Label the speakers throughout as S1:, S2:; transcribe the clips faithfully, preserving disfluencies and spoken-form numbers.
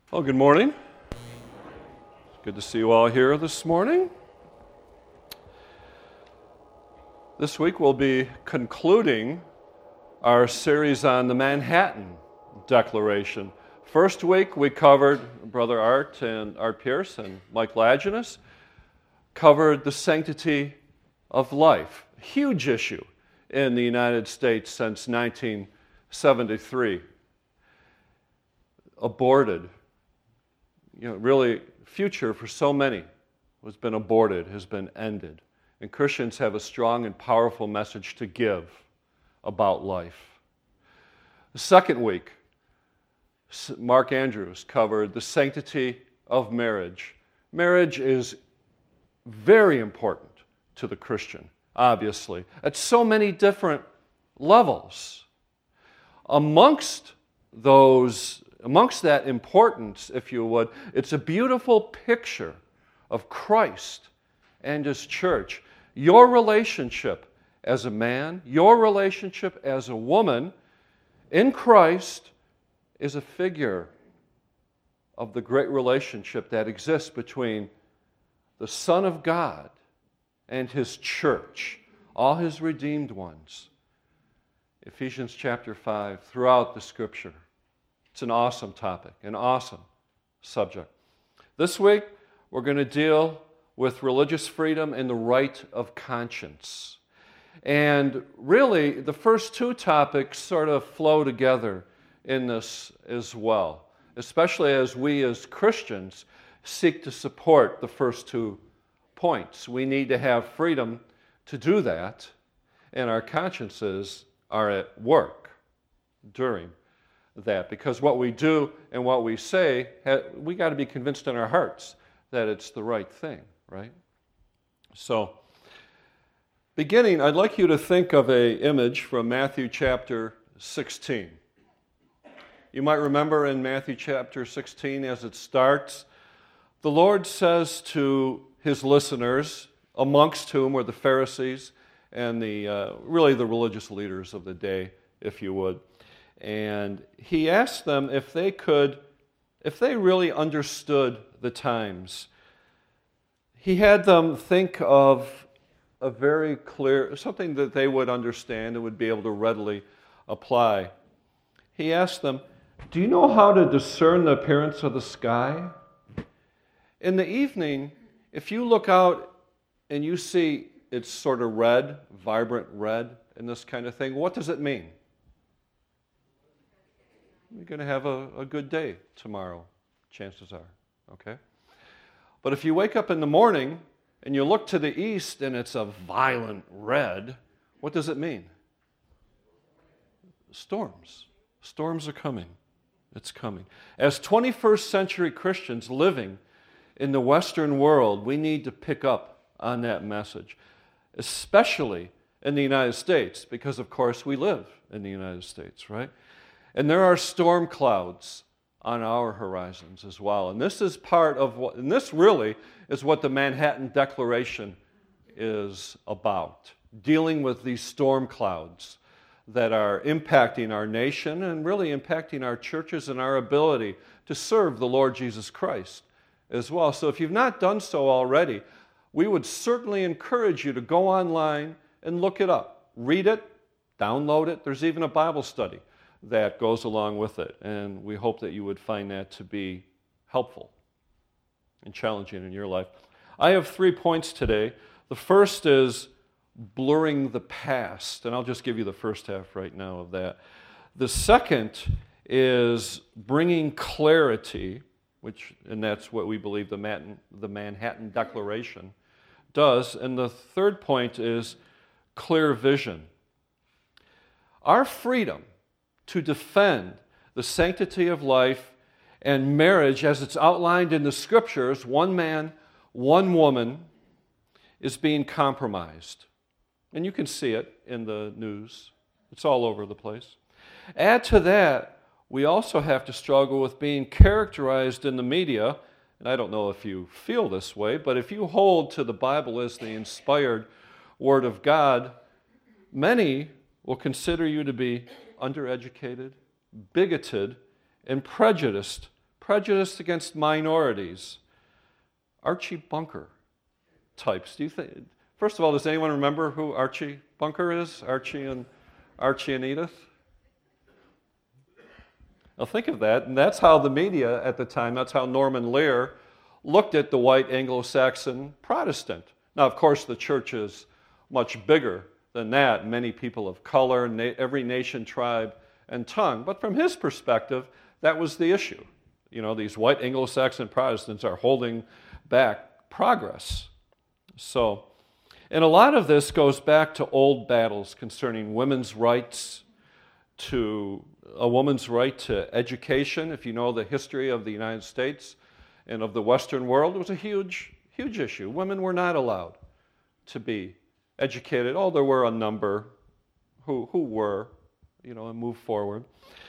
S1: Well, good morning. Good to see you all here this morning. This week we'll be concluding our series on the Manhattan Declaration. First week we covered, Brother Art and Art Pierce and Mike Laginus covered the sanctity of life. A huge issue in the United States since nineteen seventy-three. Aborted. You know, really, future for so many has been aborted, has been ended. And Christians have a strong and powerful message to give about life. The second week, Mark Andrews covered the sanctity of marriage. Marriage is very important to the Christian, obviously, at so many different levels. Amongst those Amongst that importance, if you would, it's a beautiful picture of Christ and His church. Your relationship as a man, your relationship as a woman in Christ is a figure of the great relationship that exists between the Son of God and His church, all His redeemed ones. Ephesians chapter five, throughout the Scripture. It's an awesome topic, an awesome subject. This week, we're going to deal with religious freedom and the right of conscience. And really, the first two topics sort of flow together in this as well, especially as we as Christians seek to support the first two points. We need to have freedom to do that, and our consciences are at work during that, because what we do and what we say, we got to be convinced in our hearts that it's the right thing, right? So, beginning, I'd like you to think of an image from Matthew chapter sixteen. You might remember in Matthew chapter sixteen, as it starts, the Lord says to His listeners, amongst whom were the Pharisees and the uh, really the religious leaders of the day, if you would. And He asked them if they could, if they really understood the times. He had them think of a very clear, something that they would understand and would be able to readily apply. He asked them, do you know how to discern the appearance of the sky? In the evening, if you look out and you see it's sort of red, vibrant red, and this kind of thing, what does it mean? You're going to have a, a good day tomorrow, chances are, okay? But if you wake up in the morning and you look to the east and it's a violent red, what does it mean? Storms. Storms are coming. It's coming. As twenty-first century Christians living in the Western world, we need to pick up on that message, especially in the United States, because, of course, we live in the United States, right? And there are storm clouds on our horizons as well. And this is part of what, and this really is what the Manhattan Declaration is about, dealing with these storm clouds that are impacting our nation and really impacting our churches and our ability to serve the Lord Jesus Christ as well. So if you've not done so already, we would certainly encourage you to go online and look it up. Read it, download it. There's even a Bible study that goes along with it. And we hope that you would find that to be helpful and challenging in your life. I have three points today. The first is blurring the past, and I'll just give you the first half right now of that. The second is bringing clarity, which, and that's what we believe the Manhattan, the Manhattan Declaration does. And the third point is clear vision. Our freedom to defend the sanctity of life and marriage as it's outlined in the Scriptures, one man, one woman, is being compromised. And you can see it in the news. It's all over the place. Add to that, we also have to struggle with being characterized in the media, and I don't know if you feel this way, but if you hold to the Bible as the inspired Word of God, many will consider you to be undereducated, bigoted, and prejudiced prejudice against minorities. Archie Bunker types. Do you think? First of all, does anyone remember who Archie Bunker is? Archie and Archie and Edith. Now think of that, and that's how the media at the time, that's how Norman Lear looked at the white Anglo-Saxon Protestant. Now, of course, the church is much bigger than that, many people of color, na- every nation, tribe, and tongue. But from his perspective, that was the issue. You know, these white Anglo-Saxon Protestants are holding back progress. So, and a lot of this goes back to old battles concerning women's rights, to a woman's right to education. If you know the history of the United States and of the Western world, it was a huge, huge issue. Women were not allowed to be educated. Oh, there were a number who who were, you know, and moved forward.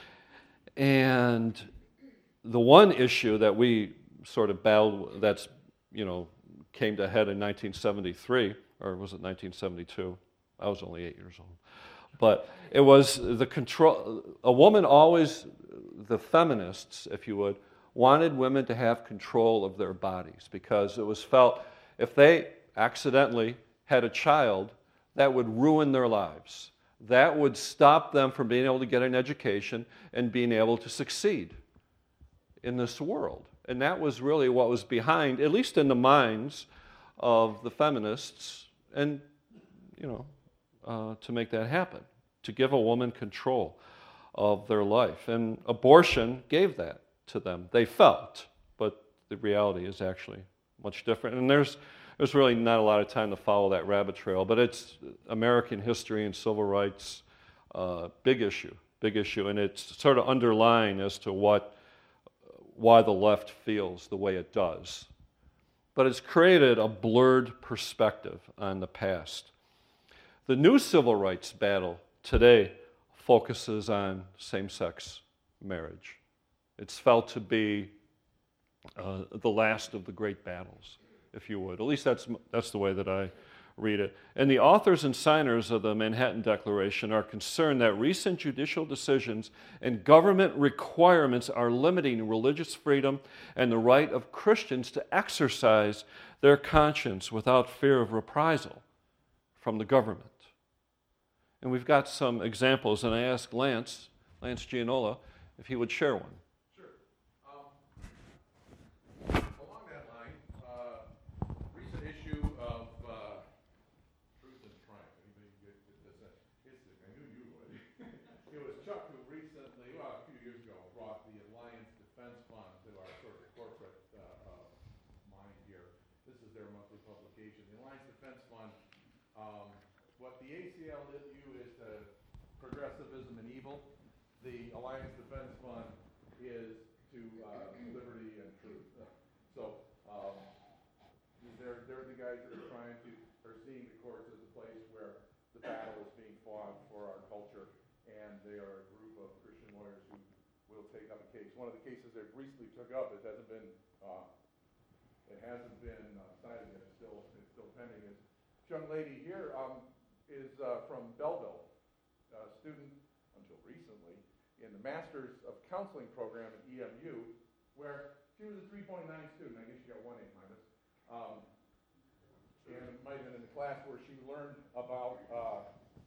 S1: And the one issue that we sort of battled, that's, you know, came to head in nineteen seventy-three, or was it nineteen seventy-two? I was only eight years old. But it was the control, a woman always, the feminists, if you would, wanted women to have control of their bodies because it was felt if they accidentally had a child, that would ruin their lives. That would stop them from being able to get an education and being able to succeed in this world. And that was really what was behind, at least in the minds of the feminists, and, you know, uh, to make that happen, to give a woman control of their life. And abortion gave that to them. They felt, but the reality is actually much different. And there's there's really not a lot of time to follow that rabbit trail, but it's American history and civil rights, uh, big issue, big issue, and it's sort of underlying as to what why the left feels the way it does. But it's created a blurred perspective on the past. The new civil rights battle today focuses on same-sex marriage. It's felt to be uh, the last of the great battles, if you would. At least that's that's the way that I read it. And the authors and signers of the Manhattan Declaration are concerned that recent judicial decisions and government requirements are limiting religious freedom and the right of Christians to exercise their conscience without fear of reprisal from the government. And we've got some examples, and I asked Lance, Lance Gianola, if he would share one.
S2: Sure. Um, along that line, uh, recent issue of uh, Truth and Triumph. Anybody get this? It's, I knew you would. It was Chuck who recently, well, a few years ago, brought the Alliance Defense Fund to our sort of corporate uh, uh, mind here. This is their monthly publication. The Alliance Defense Fund, um, what the A C L U is to progressivism and evil, the Alliance Defense Fund is to uh, liberty and truth. So um, they're, they're the guys that are trying to, are seeing the courts as a place where the battle is being fought for our culture, and they are a group of Christian lawyers who will take up a case. One of the cases they recently took up, it hasn't been, uh, it hasn't been uh, cited yet, it's still, it's still pending. Is this young lady here um, is uh, from Belleville, a student until recently in the Masters of Counseling program at E M U, where she was a three point nine student. I guess she got one A minus. Um, and it might have been in the class where she learned about, uh,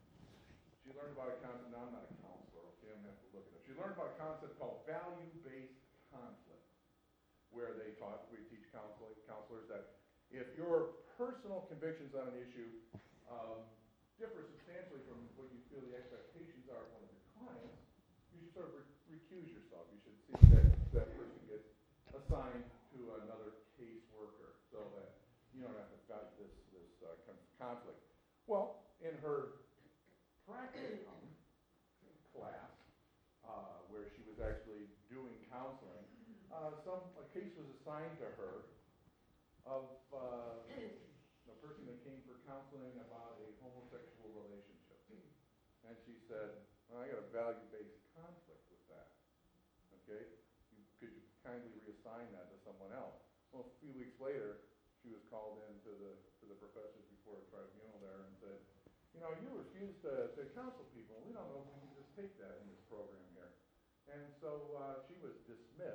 S2: she learned about a concept, no, I'm not a counselor, okay, I'm going to have to look it up. She learned about a concept called value-based conflict, where they taught, we teach counseling, counselors that if your personal convictions on an issue um, differ substantially from what you feel the expectations are of one of your clients, you should sort of re- recuse yourself. You should see that that person gets assigned to another caseworker so that you don't have to fight this, this uh, conflict. Well, in her practicum class, uh, where she was actually doing counseling, uh, some a case was assigned to her of uh, a person that came for counseling about a homosexual relationship. And she said, well, I got a value-based conflict with that. Okay? You, could you kindly reassign that to someone else? Well, a few weeks later, she was called in to the, to the professors before a tribunal there and said, you know, you refuse to, to counsel people. We don't know if we can just take that in this program here. And so uh, she was dismissed.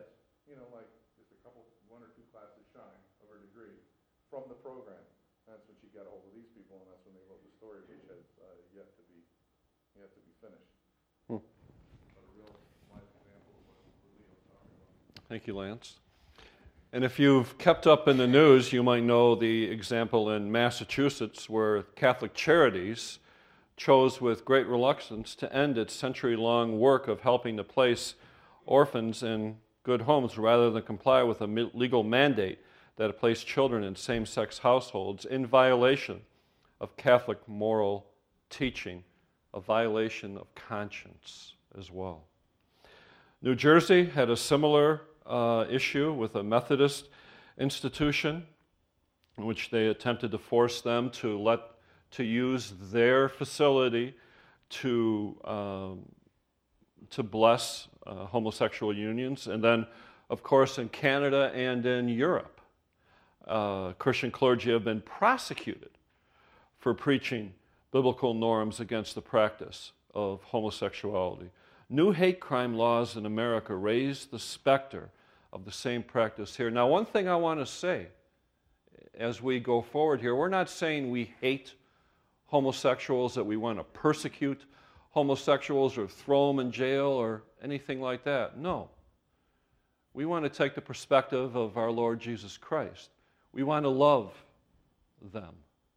S2: you know, like just a couple, one or two classes shy of her degree from the program. That's when she got a hold of these people, and that's when they wrote the story, which has uh, yet to be yet to be finished.
S1: Hmm.
S2: But a real life example of what Leo's talking about.
S1: Thank you, Lance. And if you've kept up in the news, you might know the example in Massachusetts where Catholic Charities chose with great reluctance to end its century-long work of helping to place orphans in good homes rather than comply with a legal mandate that placed children in same-sex households in violation of Catholic moral teaching, a violation of conscience as well. New Jersey had a similar uh, issue with a Methodist institution in which they attempted to force them to let to use their facility to um, to bless uh, homosexual unions. And then, of course, in Canada and in Europe, uh, Christian clergy have been prosecuted for preaching biblical norms against the practice of homosexuality. New hate crime laws in America raise the specter of the same practice here. Now, one thing I want to say as we go forward here, we're not saying we hate homosexuals, that we want to persecute homosexuals or throw them in jail or anything like that. No. We want to take the perspective of our Lord Jesus Christ. We want to love them.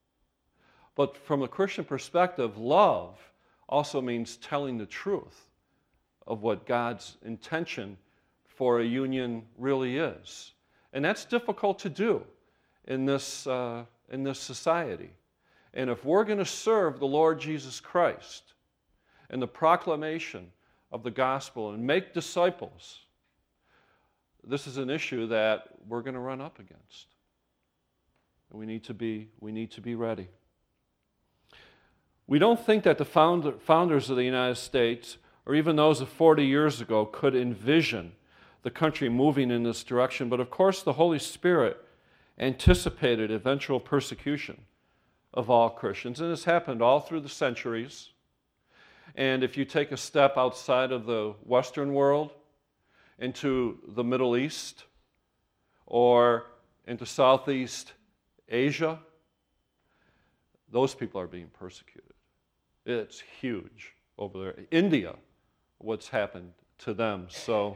S1: But from a Christian perspective, love also means telling the truth of what God's intention for a union really is. And that's difficult to do in this, uh, in this society. And if we're going to serve the Lord Jesus Christ in the proclamation of the gospel and make disciples, this is an issue that we're going to run up against. And we need to be, we need to be ready. We don't think that the founder, founders of the United States, or even those of forty years ago, could envision the country moving in this direction. But of course, the Holy Spirit anticipated eventual persecution of all Christians. And it's happened all through the centuries. And if you take a step outside of the Western world into the Middle East or into Southeast Asia, those people are being persecuted. It's huge over there. India, what's happened to them. So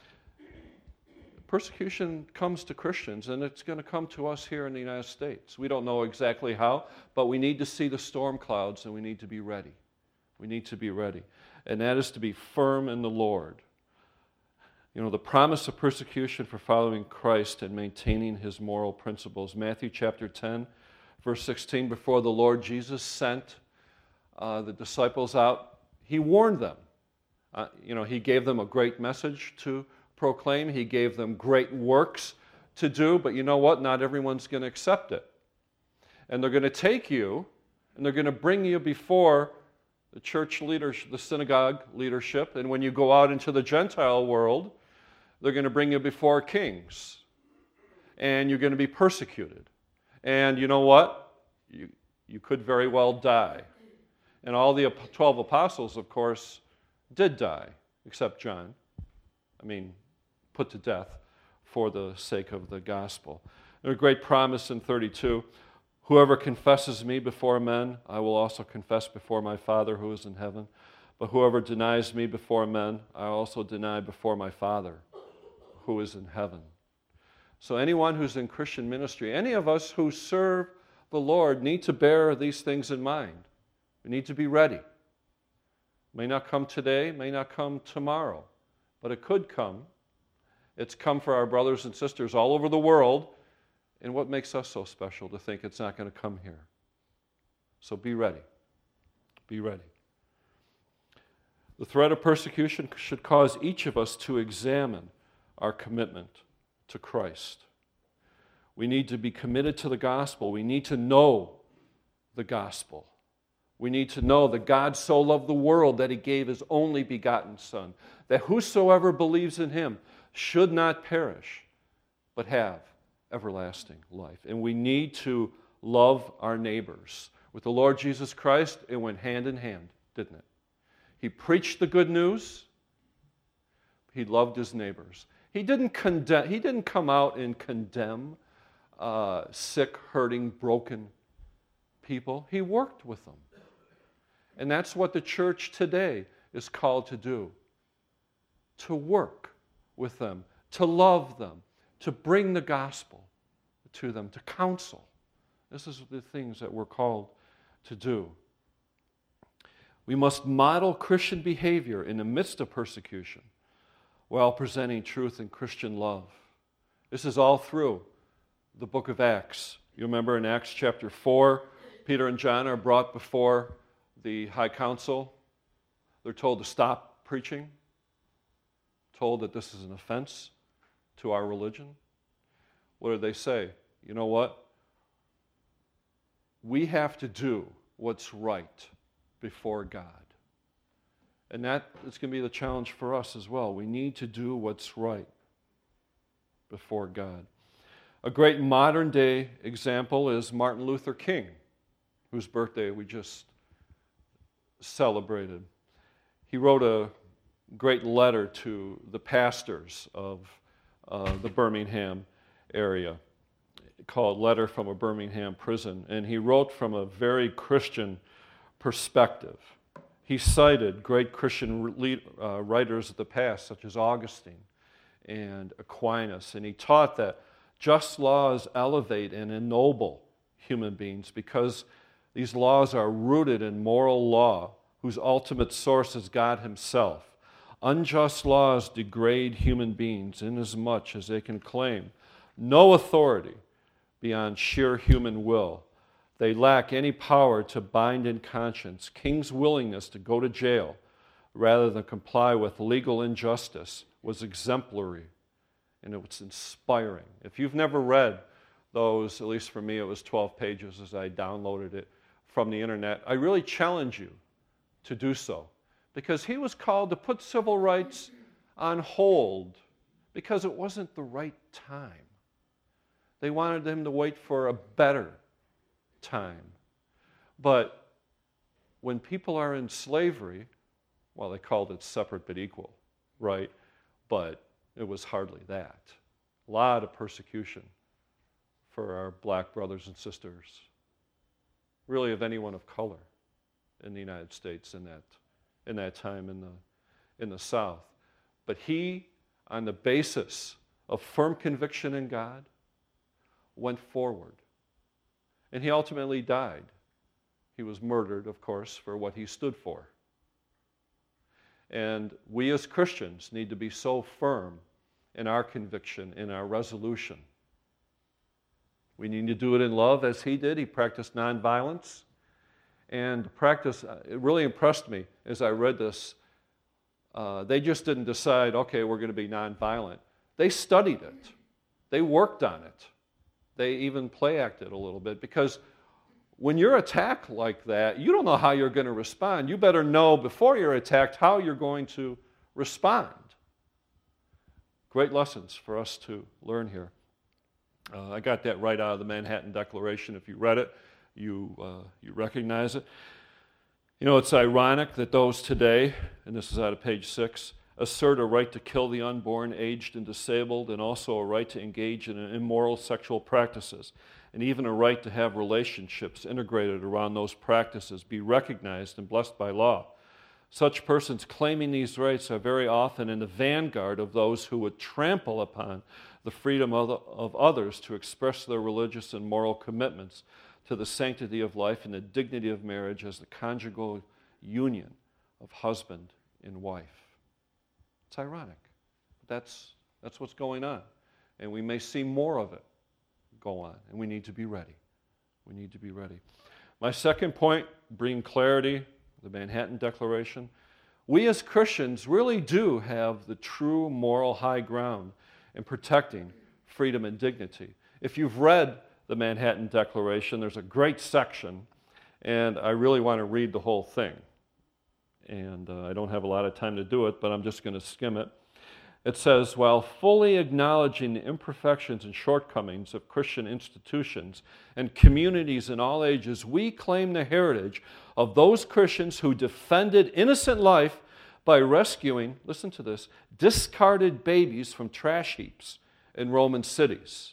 S1: persecution comes to Christians, and it's going to come to us here in the United States. We don't know exactly how, but we need to see the storm clouds, and we need to be ready. We need to be ready. And that is to be firm in the Lord. You know, the promise of persecution for following Christ and maintaining his moral principles. Matthew chapter ten, verse sixteen, before the Lord Jesus sent uh, the disciples out, he warned them. Uh, you know, he gave them a great message to proclaim. He gave them great works to do, but you know what? Not everyone's going to accept it. And they're going to take you, and they're going to bring you before the church leadership, the synagogue leadership, and when you go out into the Gentile world, they're going to bring you before kings, and you're going to be persecuted. And you know what? You, you could very well die. And all the twelve apostles, of course, did die, except John. I mean, put to death for the sake of the gospel. There's a great promise in thirty-two. Whoever confesses me before men, I will also confess before my Father who is in heaven. But whoever denies me before men, I also deny before my Father who is in heaven. So anyone who's in Christian ministry, any of us who serve the Lord need to bear these things in mind. We need to be ready. May not come today, may not come tomorrow, but it could come. It's come for our brothers and sisters all over the world. And what makes us so special to think it's not going to come here? So be ready. Be ready. The threat of persecution should cause each of us to examine our commitment to Christ. We need to be committed to the gospel. We need to know the gospel. We need to know that God so loved the world that he gave his only begotten Son, that whosoever believes in him should not perish, but have everlasting life. And we need to love our neighbors. With the Lord Jesus Christ, it went hand in hand, didn't it? He preached the good news. He loved his neighbors. He didn't condemn, he didn't come out and condemn uh, sick, hurting, broken people. He worked with them. And that's what the church today is called to do. To work with them, to love them, to bring the gospel to them, to counsel. This is the things that we're called to do. We must model Christian behavior in the midst of persecution while presenting truth and Christian love. This is all through the book of Acts. You remember in Acts chapter four, Peter and John are brought before the high council. They're told to stop preaching, told that this is an offense to our religion. What do they say? You know what? We have to do what's right before God. And that is going to be the challenge for us as well. We need to do what's right before God. A great modern day example is Martin Luther King, whose birthday we just celebrated. He wrote a great letter to the pastors of uh, the Birmingham area called Letter from a Birmingham Prison. And he wrote from a very Christian perspective. He cited great Christian lead, uh, writers of the past, such as Augustine and Aquinas. And he taught that just laws elevate and ennoble human beings because these laws are rooted in moral law, whose ultimate source is God himself. Unjust laws degrade human beings inasmuch as they can claim no authority beyond sheer human will. They lack any power to bind in conscience. King's willingness to go to jail rather than comply with legal injustice was exemplary, and it was inspiring. If you've never read those, at least for me it was twelve pages as I downloaded it from the internet, I really challenge you to do so, because he was called to put civil rights on hold because it wasn't the right time. They wanted him to wait for a better time. But when people are in slavery, well, they called it separate but equal, right? But it was hardly that. A lot of persecution for our black brothers and sisters, really of anyone of color in the United States in that, in that time in the, in the South. But he, on the basis of firm conviction in God, went forward. And he ultimately died. He was murdered, of course, for what he stood for. And we as Christians need to be so firm in our conviction, in our resolution. We need to do it in love as he did. He practiced nonviolence. And practice, it really impressed me as I read this. Uh, they just didn't decide, okay, we're going to be nonviolent. They studied it. They worked on it. They even play acted a little bit, because when you're attacked like that, you don't know how you're going to respond. You better know before you're attacked how you're going to respond. Great lessons for us to learn here. Uh, I got that right out of the Manhattan Declaration. If you read it, you, uh, you recognize it. You know, it's ironic that those today, and this is out of page six, assert a right to kill the unborn, aged, and disabled, and also a right to engage in immoral sexual practices, and even a right to have relationships integrated around those practices be recognized and blessed by law. Such persons claiming these rights are very often in the vanguard of those who would trample upon the freedom of, the, of others to express their religious and moral commitments to the sanctity of life and the dignity of marriage as the conjugal union of husband and wife. It's ironic, but that's, that's what's going on. And we may see more of it go on, and we need to be ready. We need to be ready. My second point, bring clarity, the Manhattan Declaration. We as Christians really do have the true moral high ground in protecting freedom and dignity. If you've read the Manhattan Declaration, there's a great section, and I really want to read the whole thing. And uh, I don't have a lot of time to do it, but I'm just going to skim it. It says, while fully acknowledging the imperfections and shortcomings of Christian institutions and communities in all ages, we claim the heritage of those Christians who defended innocent life by rescuing, listen to this, discarded babies from trash heaps in Roman cities.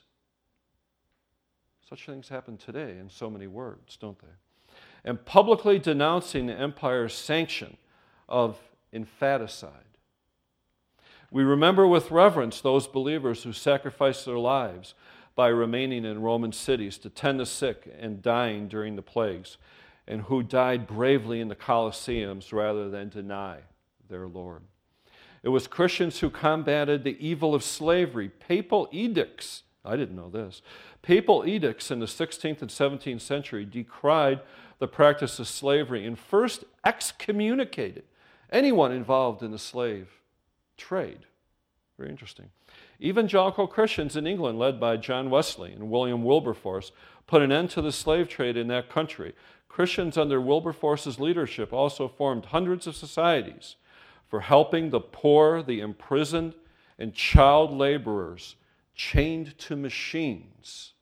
S1: Such things happen today in so many words, don't they? And publicly denouncing the empire's sanction of infanticide. We remember with reverence those believers who sacrificed their lives by remaining in Roman cities to tend the sick and dying during the plagues, and who died bravely in the Colosseums rather than deny their Lord. It was Christians who combated the evil of slavery. Papal edicts, I didn't know this, papal edicts in the sixteenth and seventeenth century decried the practice of slavery and first excommunicated anyone involved in the slave trade. Very interesting. Evangelical Christians in England, led by John Wesley and William Wilberforce, put an end to the slave trade in that country. Christians under Wilberforce's leadership also formed hundreds of societies for helping the poor, the imprisoned, and child laborers chained to machines.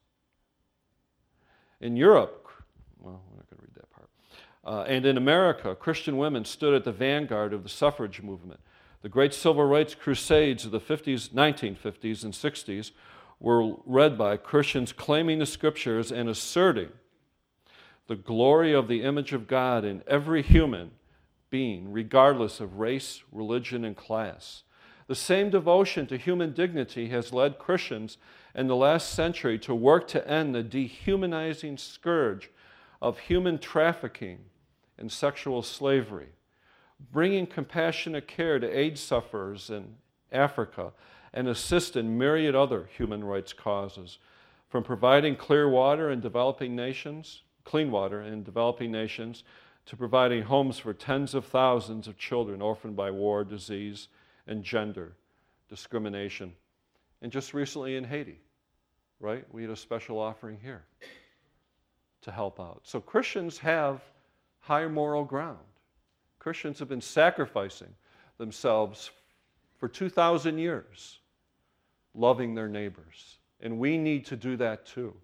S1: In Europe, well, we're not going to read that part, uh, and in America, Christian women stood at the vanguard of the suffrage movement. The great civil rights crusades of the fifties, nineteen fifties and sixties were led by Christians claiming the Scriptures and asserting the glory of the image of God in every human being, regardless of race, religion, and class. The same devotion to human dignity has led Christians in the last century to work to end the dehumanizing scourge of human trafficking and sexual slavery, bringing compassionate care to AIDS sufferers in Africa, and assist in myriad other human rights causes, from providing clear water in developing nations, clean water in developing nations, to providing homes for tens of thousands of children orphaned by war, disease, and gender discrimination. And just recently in Haiti, right? We had a special offering here to help out. So Christians have high moral ground. Christians have been sacrificing themselves for two thousand years, loving their neighbors. And we need to do that too.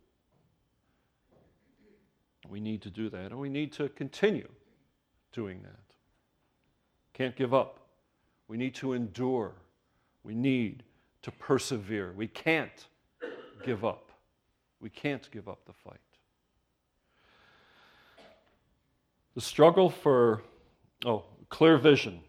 S1: We need to do that, and we need to continue doing that. Can't give up. We need to endure. We need to persevere. We can't give up. We can't give up the fight. The struggle for Oh, clear vision.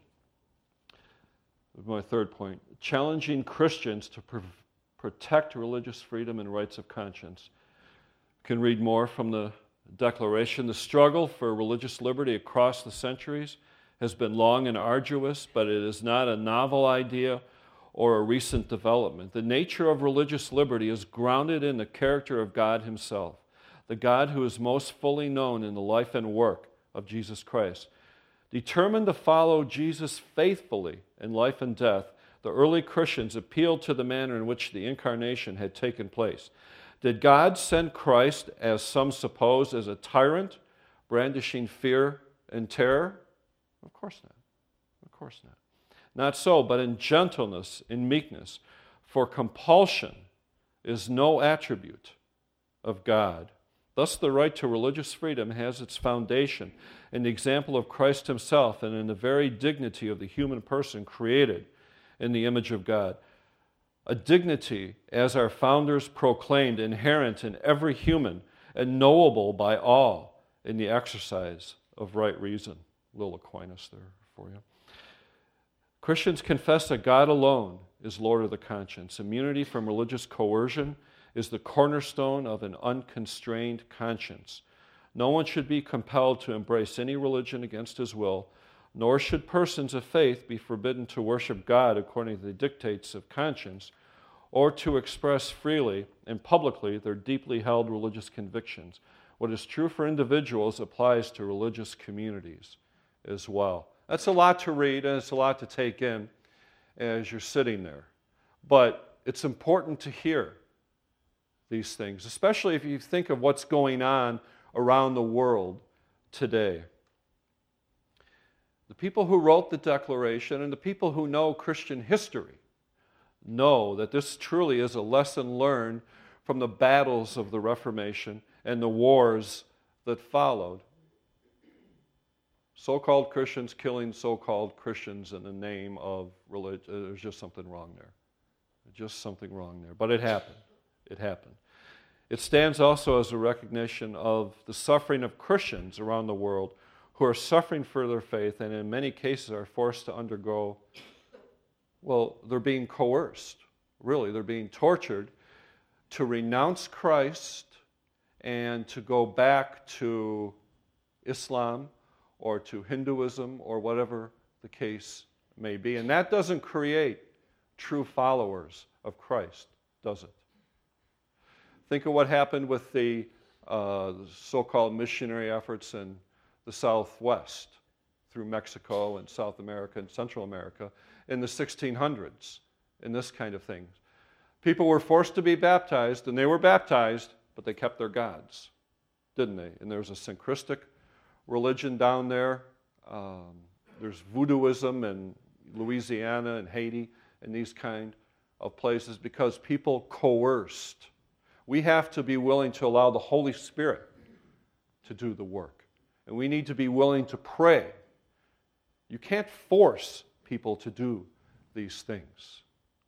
S1: My third point. Challenging Christians to pr- protect religious freedom and rights of conscience. You can read more from the Declaration. The struggle for religious liberty across the centuries has been long and arduous, but it is not a novel idea or a recent development. The nature of religious liberty is grounded in the character of God Himself, the God who is most fully known in the life and work of Jesus Christ. Determined to follow Jesus faithfully in life and death, the early Christians appealed to the manner in which the incarnation had taken place. Did God send Christ, as some suppose, as a tyrant, brandishing fear and terror? Of course not. Of course not. Not so, but in gentleness, in meekness. For compulsion is no attribute of God. Thus, the right to religious freedom has its foundation in the example of Christ Himself and in the very dignity of the human person created in the image of God. A dignity, as our founders proclaimed, inherent in every human and knowable by all in the exercise of right reason. Little Aquinas there for you. Christians confess that God alone is Lord of the conscience. Immunity from religious coercion is the cornerstone of an unconstrained conscience. No one should be compelled to embrace any religion against his will, nor should persons of faith be forbidden to worship God according to the dictates of conscience, or to express freely and publicly their deeply held religious convictions. What is true for individuals applies to religious communities as well. That's a lot to read, and it's a lot to take in as you're sitting there. But it's important to hear these things, especially if you think of what's going on around the world today. The people who wrote the Declaration and the people who know Christian history know that this truly is a lesson learned from the battles of the Reformation and the wars that followed. So-called Christians killing so-called Christians in the name of religion. There's just something wrong there. Just something wrong there. But it happened. It happened. It stands also as a recognition of the suffering of Christians around the world who are suffering for their faith and in many cases are forced to undergo, well, they're being coerced. Really, they're being tortured to renounce Christ and to go back to Islam or to Hinduism or whatever the case may be. And that doesn't create true followers of Christ, does it? Think of what happened with the uh, so-called missionary efforts in the Southwest through Mexico and South America and Central America in the sixteen hundreds and this kind of thing. People were forced to be baptized, and they were baptized, but they kept their gods, didn't they? And there was a syncretic religion down there. Um, there's voodooism in Louisiana and Haiti and these kind of places because people coerced. We have to be willing to allow the Holy Spirit to do the work. And we need to be willing to pray. You can't force people to do these things.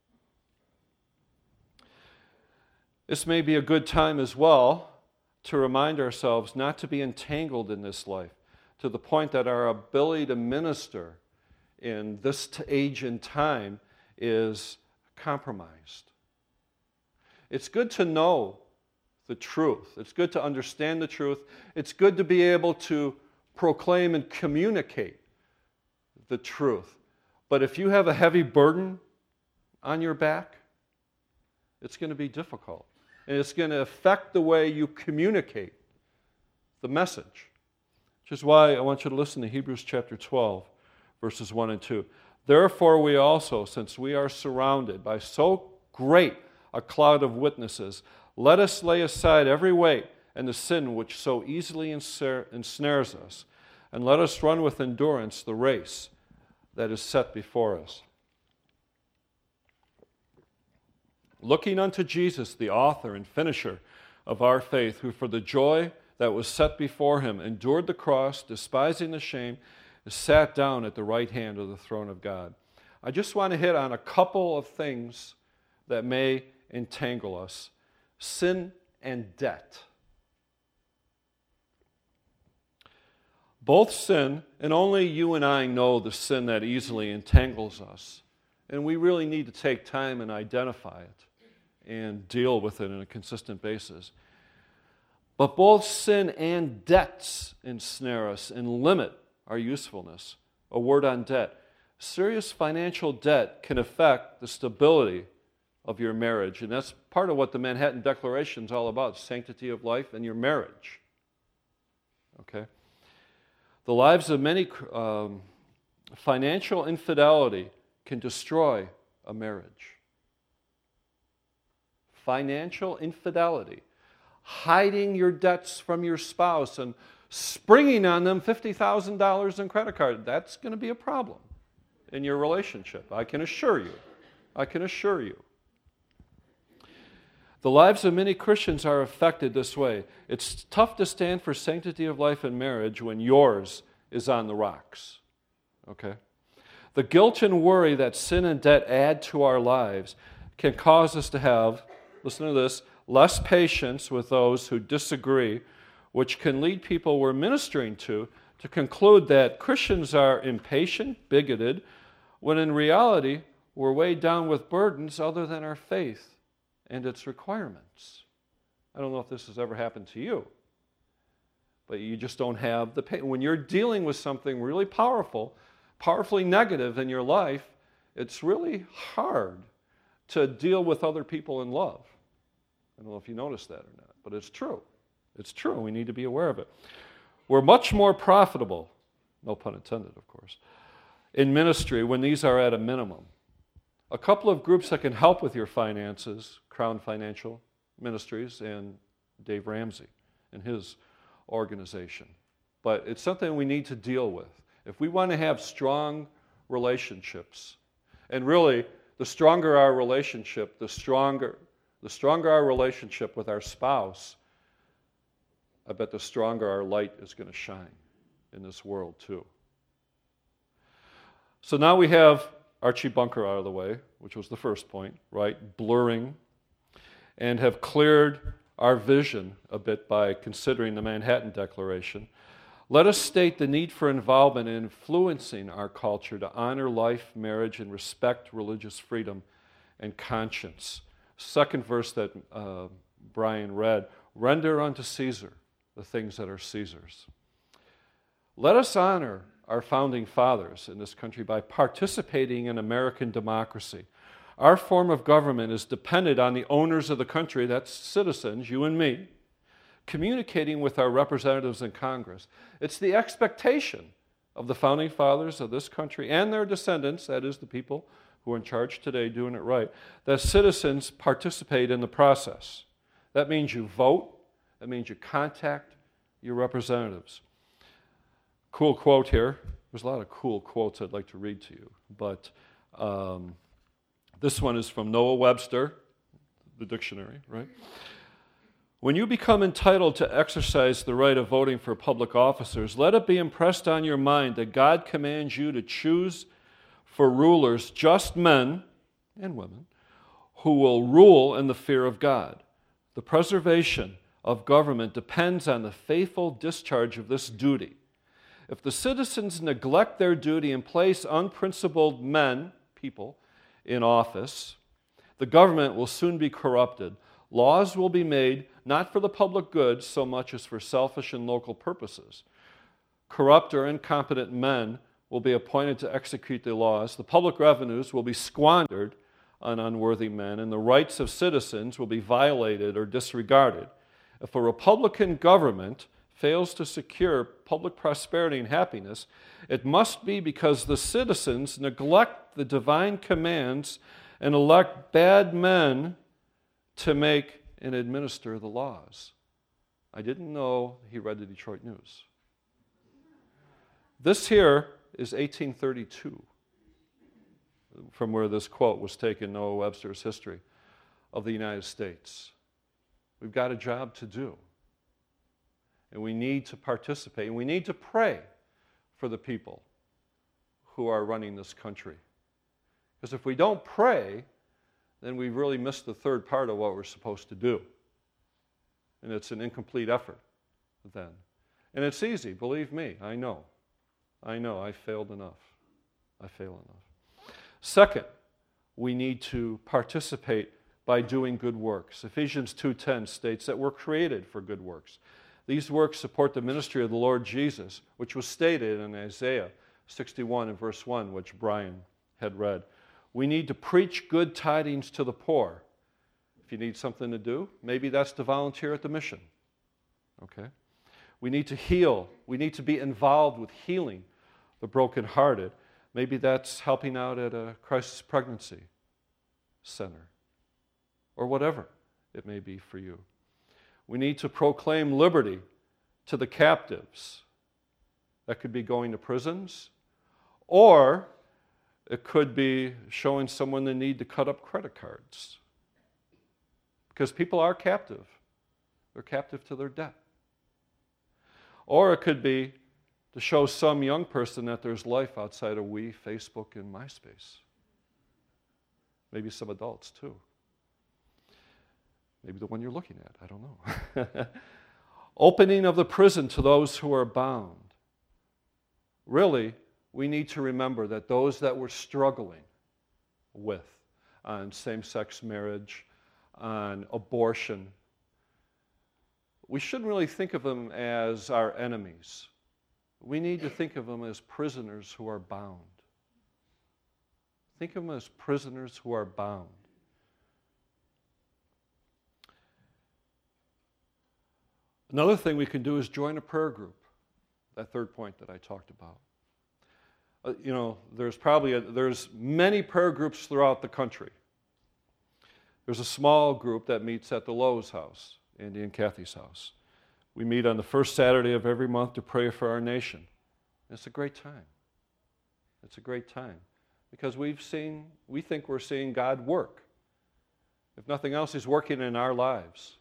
S1: This may be a good time as well to remind ourselves not to be entangled in this life to the point that our ability to minister in this age and time is compromised. It's good to know the truth. It's good to understand the truth. It's good to be able to proclaim and communicate the truth. But if you have a heavy burden on your back, it's going to be difficult. And it's going to affect the way you communicate the message. Which is why I want you to listen to Hebrews chapter twelve, verses one and two. Therefore we also, since we are surrounded by so great a cloud of witnesses, let us lay aside every weight and the sin which so easily ensnares us, and let us run with endurance the race that is set before us. Looking unto Jesus, the author and finisher of our faith, who for the joy that was set before him endured the cross, despising the shame, and sat down at the right hand of the throne of God. I just want to hit on a couple of things that may entangle us. Sin and debt. Both sin, and only you and I know the sin that easily entangles us. And we really need to take time and identify it and deal with it on a consistent basis. But both sin and debts ensnare us and limit our usefulness. A word on debt. Serious financial debt can affect the stability of your marriage. And that's part of what the Manhattan Declaration is all about, sanctity of life and your marriage. Okay? The lives of many, um, financial infidelity can destroy a marriage. Financial infidelity. Hiding your debts from your spouse and springing on them fifty thousand dollars in credit card. That's going to be a problem in your relationship. I can assure you. I can assure you. The lives of many Christians are affected this way. It's tough to stand for sanctity of life in marriage when yours is on the rocks. Okay? The guilt and worry that sin and debt add to our lives can cause us to have, listen to this, less patience with those who disagree, which can lead people we're ministering to to conclude that Christians are impatient, bigoted, when in reality we're weighed down with burdens other than our faith and its requirements. I don't know if this has ever happened to you, but you just don't have the pain. When you're dealing with something really powerful, powerfully negative in your life, it's really hard to deal with other people in love. I don't know if you noticed that or not, but it's true. It's true. We need to be aware of it. We're much more profitable, no pun intended, of course, in ministry when these are at a minimum. A couple of groups that can help with your finances, Crown Financial Ministries and Dave Ramsey and his organization. But it's something we need to deal with. If we want to have strong relationships, and really, the stronger our relationship, the stronger, the stronger our relationship with our spouse, I bet the stronger our light is going to shine in this world too. So now we have Archie Bunker out of the way, which was the first point, right? Blurring, and have cleared our vision a bit by considering the Manhattan Declaration. Let us state the need for involvement in influencing our culture to honor life, marriage, and respect religious freedom and conscience. Second verse that uh, Brian read, render unto Caesar the things that are Caesar's. Let us honor our founding fathers in this country by participating in American democracy. Our form of government is dependent on the owners of the country, that's citizens, you and me, communicating with our representatives in Congress. It's the expectation of the founding fathers of this country and their descendants, that is the people who are in charge today doing it right, that citizens participate in the process. That means you vote. That means you contact your representatives. Cool quote here. There's a lot of cool quotes I'd like to read to you, but um, this one is from Noah Webster, the dictionary, right? When you become entitled to exercise the right of voting for public officers, let it be impressed on your mind that God commands you to choose for rulers just men and women who will rule in the fear of God. The preservation of government depends on the faithful discharge of this duty. If the citizens neglect their duty and place unprincipled men, people, in office, the government will soon be corrupted. Laws will be made not for the public good so much as for selfish and local purposes. Corrupt or incompetent men will be appointed to execute the laws. The public revenues will be squandered on unworthy men, and the rights of citizens will be violated or disregarded. If a Republican government fails to secure public prosperity and happiness, it must be because the citizens neglect the divine commands and elect bad men to make and administer the laws. I didn't know he read the Detroit News. This here is eighteen thirty-two, from where this quote was taken, Noah Webster's History of the United States. We've got a job to do. And we need to participate, and we need to pray for the people who are running this country. Because if we don't pray, then we've really missed the third part of what we're supposed to do. And it's an incomplete effort then. And it's easy, believe me, I know. I know, I failed enough. I fail enough. Second, we need to participate by doing good works. Ephesians two ten states that we're created for good works. These works support the ministry of the Lord Jesus, which was stated in Isaiah sixty-one and verse one, which Brian had read. We need to preach good tidings to the poor. If you need something to do, maybe that's to volunteer at the mission. Okay? We need to heal. We need to be involved with healing the brokenhearted. Maybe that's helping out at a crisis pregnancy center or whatever it may be for you. We need to proclaim liberty to the captives. That could be going to prisons, or it could be showing someone the need to cut up credit cards. Because people are captive. They're captive to their debt. Or it could be to show some young person that there's life outside of Wii, Facebook, and MySpace. Maybe some adults too. Maybe the one you're looking at, I don't know. Opening of the prison to those who are bound. Really, we need to remember that those that we're struggling with on same-sex marriage, on abortion, we shouldn't really think of them as our enemies. We need to think of them as prisoners who are bound. Think of them as prisoners who are bound. Another thing we can do is join a prayer group, that third point that I talked about. Uh, you know, there's probably, a, there's many prayer groups throughout the country. There's a small group that meets at the Lowe's house, Andy and Kathy's house. We meet on the first Saturday of every month to pray for our nation. It's a great time. It's a great time because we've seen, we think we're seeing God work. If nothing else, He's working in our lives.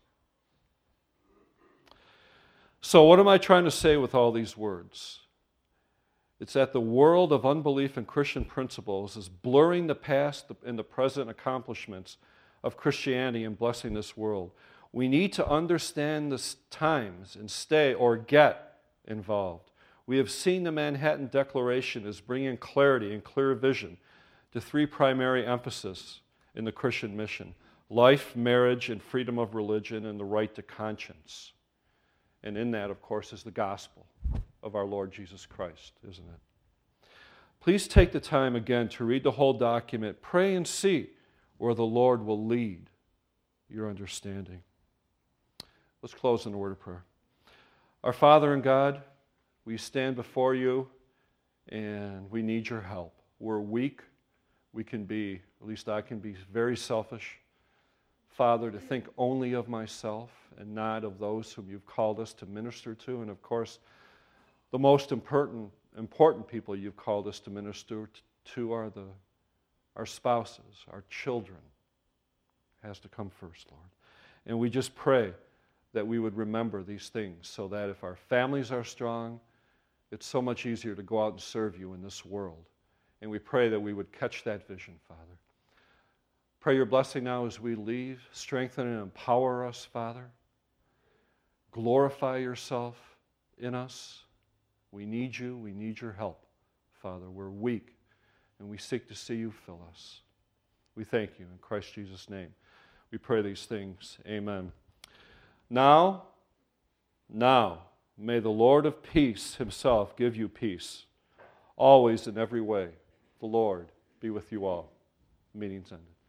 S1: So what am I trying to say with all these words? It's that the world of unbelief in Christian principles is blurring the past and the present accomplishments of Christianity and blessing this world. We need to understand the times and stay or get involved. We have seen the Manhattan Declaration as bringing clarity and clear vision to three primary emphases in the Christian mission: life, marriage, and freedom of religion, and the right to conscience. And in that, of course, is the gospel of our Lord Jesus Christ, isn't it? Please take the time again to read the whole document. Pray and see where the Lord will lead your understanding. Let's close in a word of prayer. Our Father in God, we stand before you and we need your help. We're weak. We can be, at least I can be, very selfish. Father, to think only of myself and not of those whom you've called us to minister to. And of course, the most important, important people you've called us to minister to are the, our spouses, our children. Has to come first, Lord. And we just pray that we would remember these things so that if our families are strong, it's so much easier to go out and serve you in this world. And we pray that we would catch that vision, Father. Pray your blessing now as we leave. Strengthen and empower us, Father. Glorify yourself in us. We need you. We need your help, Father. We're weak, and we seek to see you fill us. We thank you in Christ Jesus' name. We pray these things. Amen. Now, now, may the Lord of peace himself give you peace, always in every way. The Lord be with you all. Meeting's ended.